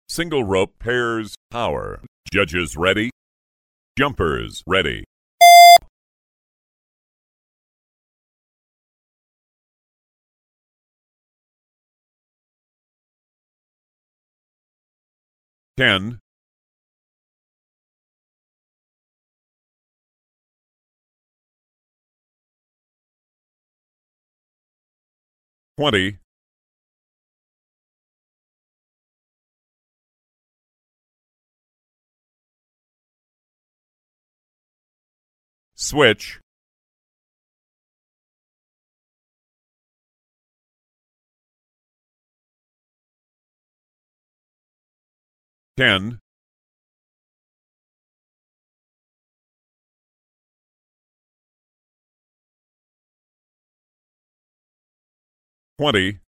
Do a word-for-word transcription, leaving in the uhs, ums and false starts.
Single rope pairs power. Judges ready. Jumpers ready. ten, twenty, switch, ten, twenty,